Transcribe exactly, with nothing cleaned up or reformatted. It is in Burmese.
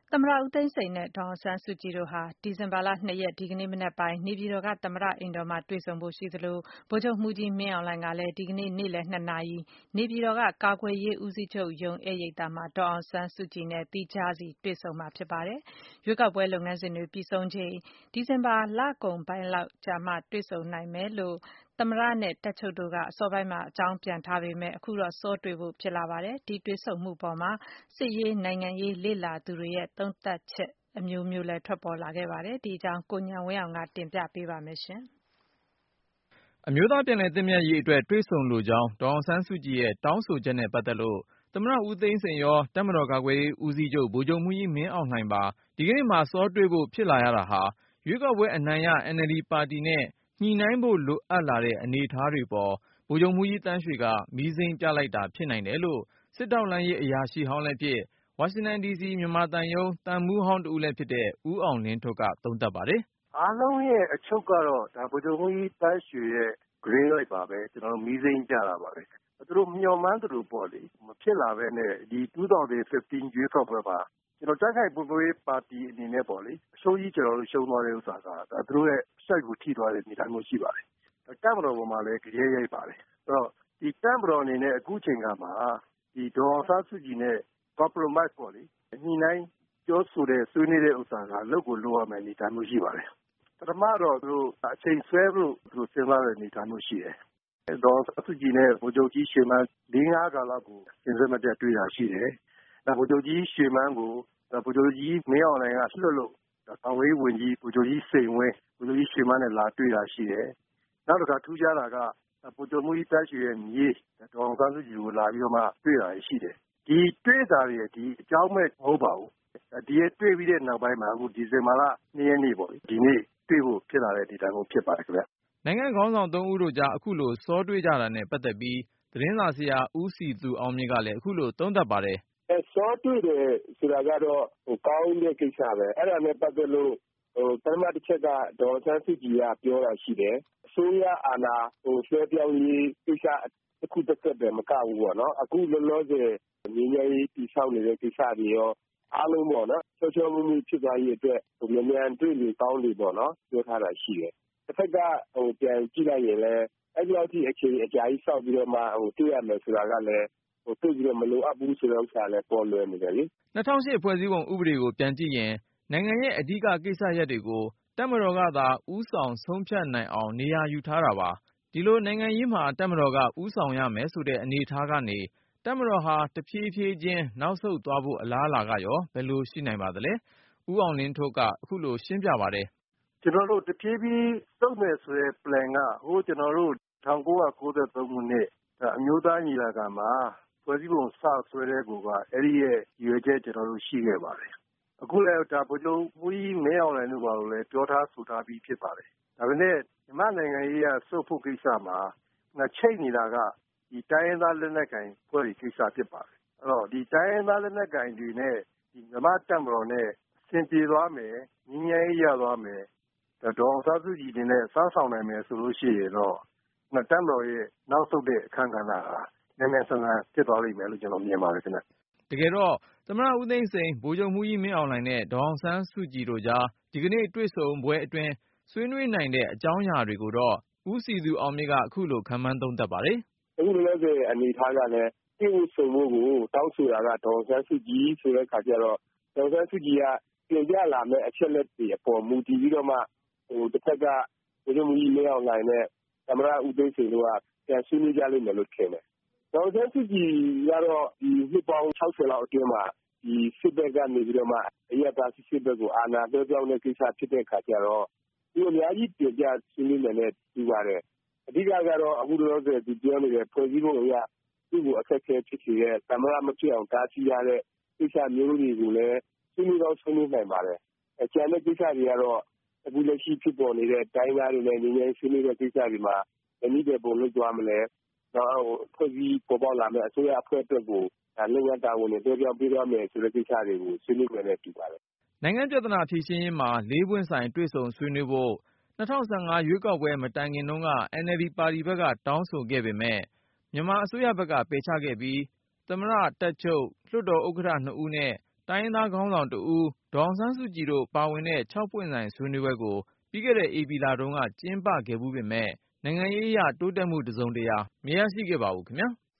သမ္မတဦးသိန်းစိန်နဲ့ဒေါ်အောင်ဆန်းစုကြည်တို့ဟာဒီဇင်ဘာလ ၂ ရက်ဒီကနေ့မနက်ပိုင်းနေပြည်တော်ကသမ္မတအိမ်တော်မှာတွေ့ဆုံဖို့ရှိသလိုဗိုလ်ချုပ်မှူးကြီးမင်းအောင်လှိုင်ကလည်းဒီကနေ့နေ့လယ် နှစ်နာရီနေပြည်တော်ကကာကွယ်ရေးဦးစီးချုပ်ရုံးဧည့်ရိပ်သာမှာဒေါ်အောင်ဆန်းစုကြည်နဲ့သီးခြားစီတွေ့ဆုံမှာဖြစ်ပါတယ်။ရွေးကောက်ပွဲလုပ်ငန်းစဉ်တွေပြီးဆုံးချိန်ဒီဇင်ဘာလကုန်ပိုင်းလောက်ကြာမှတွေ့ဆုံနိုင်မယ်လို့သမ္မတနဲ့တပ်ချုပ်တို့ကအစောပိုင်းမှာအကြောင်းပြန်ထားပေမဲ့အခုတော့စောတွေ့ဖို့ဖြစ်လာပါတယ်။ဒီတွေ့ဆုံမှုပေါ်မှာစစ်ရေးနိုင်ငံရေးလေ့လာသူတွေရဲ့သုံးသပ်ချက်အမျိုးမျိုးလည်းထွက်ပေါ်လာခဲ့ပါတယ်။ဒီအကြောင်းကိုဉာဏ်ဝင်းအောင်ကတင်ပြပေးပါမယ်။အမျိုးသားပြန်လည်သင့်မြတ်ရေးအတွက်တွေ့ဆုံလိုကြောင်းဒေါ်အောင်ဆန်းစုကြည်ရဲ့တောင်းဆိုချက်နဲ့ပတ်သက်လို့သမ္မတဦးသိန်းစိန်ရောတပ်မတော်ကာကွယ်ရေးဦးစီးချုပ်ဗိုလ်ချုပ်မှူးကြီးမင်းအောင်လှိုင်ပါဒီကနေ့မှစောတွေ့ဖို့ဖြစ်လာရတာဟာရွေးကောက်ပွဲအနိုင်ရ အင်န်အယ်လ်ဒီပါတီနဲ့ညှိနှိုင်းဖို့လိုအပ်လာတဲ့အနေအထားတွေပေါ်ဗိုလ်ချုပ်မှူးကြီးသန်းရွှေကမီးစိမ်းပြလိုက်တာဖြစ်နိုင်တယ်လို့စစ်ထောက်လှမ်းရေးအရာရှိဟောင်းလည်းဖြစ်ဝါရှင်တန်ဒီစီမြန်မာသံရုံးသံမှူးဟောင်းတဦးလည်းဖြစ်တဲ့ဦးအောင်လင်းထွဋ်ကသုံးသပ်ပါတယ်။အားလုံးရဲ့အချုပ်ကတော့ဒါဗိုလ်ချုပ်မှူးကြီးသန်းရွှေရဲ့ green light ပါပဲကျွန်တော်တို့မီးစိမ်းပြတာပါပဲ။သူတို့မျှော်မှန်းသလိုပေါ့လေမဖြစ်လာပဲနဲ့ဒီ၂၀၁၅ရွေးကောက်ပွဲမှာကျွန်တော်တိုက်ခိုက်ပွပွရေးပါတီအနေနဲ့ပေါ့လေအရှုံးကြီးကျွန်တော်တို့ရှုံးသွားတဲ့ဥစ္စာကဒါသူတို့ရဲ့စိုက်ကိုထိသွားတဲ့အနေအထားမျိုးရှိပါတယ်။တပ်မတော်ပေါ်မှာလည်းကြဲရိုက်ပါတယ်။အဲ့တော့ဒီတပ်မတော်အနေနဲ့အခုချိန်ကမှာဒီဒေါ်အောင်ဆန်းစုကြည်နဲ့ compromise ပေါ့လေညှိနှိုင်းပြောဆိုတဲ့ဆွေးနွေးတဲ့ဥစ္စာကလုပ်ကိုလုပ်ရမယ်အနေအထားမျိုးရှိပါတယ်။ပထမတော့သူတို့အချိန်ဆွဲဖို့သူတို့စဉ်းစားတဲ့အနေအထားမျိုးရှိတယ်။ဒေါ်အောင်ဆန်းစုကြည်နဲ့ဗိုလ်ချုပ်ကြီးရွှေမန်းလေးငါးကာလကိုစဉ်ဆက်မပြတ်တွေ့တာရှိတယ်။ဒါဗိုလ်ချုပ်ကြီးရွှေမန်းကိုဗိုလ်ချုပ်ကြီးမင်းအောင်လှိုင်ကလွှတ်လို့ကာကွယ်ရေးဝန်ကြီးဗိုလ်ချုပ်ကြီးစိန်ဝင်းဗိုလ်ချုပ်ကြီးရွှေမန်းနဲ့လာတွေ့တာရှိတယ်။နောက်တစ်ခါထူးခြားတာကဗိုလ်ချုပ်မှူးကြီးသန်းရွှေရဲ့မြေးဒေါ်အောင်ဆန်းစုကြည်ကိုလာပြီးတော့မှတွေ့တာရှိတယ်။ဒီတွေ့တာတွေဒီအကြောင်းမဲ့မဟုတ်ပါဘူး။ဒီရဲ့တွေ့ပြီးတဲ့နောက်ပိုင်းမှာအခုဒီဇင်ဘာလ၂ရက်နေ့ပေါ့ဒီနေ့တွေ့ဖို့ဖြစ်လာတဲ့ဒီတိုင်းကိုဖြစ်ပါတယ်ခင်ဗျ။နိုင်ငံခေါင်းဆောင်သုံးဦးတို့ကြားအခုလိုစောတွေ့ကြတာနဲ့ပတ်သက်ပြီးသတင်းစာဆရာဦးစည်သူအောင်မြင့်ကလည်းအခုလိုသုံးသပ်ပါတယ်။အဲစောတွေ့တယ်ဆိုတာကတော့ဟိုကောင်းတဲ့ကိစ္စပဲအဲ့ဒါနဲ့ပတ်သက်လို့ဟိုပထမတစ်ချက်ကဒေါ်ဆန်းစုကြည်ကပြောတာရှိတယ်အစိုးရအာဏာဟိုဆွဲပြောင်းရေးကိစ္စတစ်ခုတစ်သက်ပဲမကဘူးပေါ့နော်အခုလောလောဆယ်ငြိမ်းချမ်းရေးတည်ဆောက်နေတဲ့ကိစ္စတွေရောအားလုံးပေါ့နော်ချောချောမွေ့မွေ့ဖြစ်သွားရေးအတွက်ဟိုမြန်မြန်တွေ့လို့ကောင်းလို့ပေါ့နော်ပြောထားတာရှိတယ်တစ်ဖက်ကဟိုပြန်ကြည့်လိုက်ရင်လည်းအဲ့ဒီလောက်ထိအချိန်အကြာကြီးစောက်ပြီးတော့မှဟိုတွေ့ရမယ်ဆိုတာကလည်းဟိုတွေ့ပြီးတော့မလိုအပ်ဘူးဆိုတဲ့ဥစ္စာလည်းပေါ်လွယ်နေတယ်လေ၂၀၀၈ဖွဲ့စည်းပုံဥပဒေကိုပြန်ကြည့်ရင်နိုင်ငံရဲ့အဓိကကိစ္စရပ်တွေကိုတပ်မတော်ကသာဦးဆောင်ဆုံးဖြတ်နိုင်အောင်နေရာယူထားတာပါဒီလိုနိုင်ငံရေးမှာတပ်မတော်ကဦးဆောင်ရမယ်ဆိုတဲ့အနေအထားကနေတပ်မတော်ဟာတဖြည်းဖြည်းချင်းနောက်ဆုတ်သွားဖို့အလားအလာကရောဘယ်လိုရှိနိုင်ပါသလဲဦးအောင်လင်းထွဋ်ကအခုလိုရှင်းပြပါတယ်ကျွန်တော်တို့တဖြည်းဖြည်းစုပ်မယ်ဆိုတဲ့ plan ကဟိုကျွန်တော်တို့၁၉၉၃ခုနှစ်အမျိုးသားညီလာခံမှာဖွဲ့စည်းပုံစဆွဲတဲ့ကူကအဲ့ဒီရဲ့ရွေချက်ကျွန်တော်တို့ရှိခဲ့ပါတယ်အခုလည်းဒါဗိုလ်ချုပ်မှူးကြီးမင်းအောင်လှိုင်တို့ဘာလို့လဲပြောထားဆိုထားပြီးဖြစ်ပါတယ်ဒါပေမဲ့မြန်မာနိုင်ငံရေးကစုပ်ဖို့ကိစ္စမှာငါချိတ်နေတာကဒီတိုင်းရင်းသားလက်နက်ကိုင်ဖွဲ့ပြီးကိစ္စဖြစ်ပါတယ်အဲ့တော့ဒီတိုင်းရင်းသားလက်နက်ကိုင်တွေနဲ့ဒီမြန်မာတပ်မတော်နဲ့ဆင်ပြေသွားမယ်ငြိမ်းချမ်းရေးရသွားမယ်ဒေါ်အောင်ဆန်းစုကြည်နဲ့စမ်းဆောင်နိုင်မယ်ဆိုလို့ရှိရင်တော့တပ်မတော်ရဲ့နောက်ဆုတ်တဲ့အခန်းကဏ္ဍဟာနည်းနည်းဆန်းဆန်းဖြစ်သွားလိမ့်မယ်လို့ကျွန်တော်မြင်ပါတယ်ခင်ဗျတကယ်တော့သမ္မတဦးသိန်းစိန်ဗိုလ်ချုပ်မှူးကြီးမင်းအောင်လှိုင်နဲ့ဒေါ်အောင်ဆန်းစုကြည်တို့ကြားဒီကနေ့တွေ့ဆုံပွဲအတွင်းဆွေးနွေးနိုင်တဲ့အကြောင်းအရာတွေကိုတော့ဦးစည်သူအောင်မြင့်ကအခုလိုခန့်မှန်းသုံးသပ်ပါတယ်အခုလည်းဆိုအနေထားကလည်းပြုတ်ဆုံမှုကိုတောင်းဆိုတာကဒေါ်အောင်ဆန်းစုကြည်ဆိုတဲ့ခါကျတော့ဒေါ်အောင်ဆန်းစုကြည်ကပြင်ပြလာမဲ့အချက်လက်တွေအပေါ်မူတည်ပြီးတော့မှဟိုတစ်ဖက်ကဗိုလ်ချုပ်မှူးကြီးမင်းအောင်လှိုင်နဲ့သမ္မတဦးသိန်းစိန်တို့ကပြန်ဆွေးနွေးကြလိမ့်မယ်လို့ထင်တယ်ဒေါ်အောင်ဆန်းစုကြည်ကတော့ဒီနှစ်ပေါင်း၆၀လောက်အတွင်းမှာဒီစစ်ဘက်ကနေပြီးတော့မှအရက်သားစစ်ဘက်ကိုအာဏာလွှဲပြောင်းတဲ့ကိစ္စဖြစ်တဲ့ခါကျတော့ဒီအများကြီးပြင်ပြဆွေးနွေးမယ်နဲ့ဒီပါတယ်အဓိကကတော့အခုလောလောဆယ်ဒီပြောနေတဲ့ဖွဲ့စည်းပုံအရသူ့ကိုအခက်အခဲဖြစ်စေတဲ့သမ္မတမဖြစ်အောင်တားဆီးရတဲ့ကိစ္စမျိုးတွေကိုလည်းဆွေးနွေးတော့ဆွေးနွေးနိုင်ပါတယ်အကျန်တဲ့ကိစ္စတွေကတော့အခုလက်ရှိဖြစ်ပေါ်နေတဲ့တိုင်းသားတွေနဲ့ငြိမ်းချမ်းဆွေးနွေးတဲ့ကိစ္စတွေမှာအနည်းငယ်ပုံလုပ်သွားမလဲတော့ဖွဲ့စည်းပေါ်ပေါက်လာမယ့်အစိုးရအဖွဲ့အတွက်ကိုလုပ်ငန်းတာဝန်တွေပြောပြပေးရမယ်ဆိုတဲ့ကိစ္စတွေကိုဆွေးနွေးမယ်နဲ့တူပါတယ်နိုင်ငံပြဿနာဖြေရှင်းရေးမှာလေးပွင့်ဆိုင်တွေ့ဆုံဆွေးနွေးဖို့၂၀၁၅ရွေးကောက်ပွဲမတိုင်ခင်တုန်းက အင်န်အယ်လ်ဒီပါတီဘက်ကတောင်းဆိုခဲ့ပေမဲ့မြန်မာအစိုးရဘက်ကပယ်ချခဲ့ပြီးသမ္မတတပ်ချုပ်လွှတ်တော်ဥက္ကဋ္ဌနှစ်ဦးနဲ့တိုင်းရင်းသားခေါင်းဆောင်တဦး ဒေါ်အောင်ဆန်းစုကြည်တို့ပါဝင်တဲ့ခြောက်ပွင့်ဆိုင်ဆွေးနွေးပွဲကိုပြီးခဲ့တဲ့ဧပြီလတုန်းကကျင်းပခဲ့ဖူးပေမဲ့နိုင်ငံရေးအရတိုးတက်မှုတစုံတရာမရရှိခဲ့ပါဘူးခင်ဗျာ။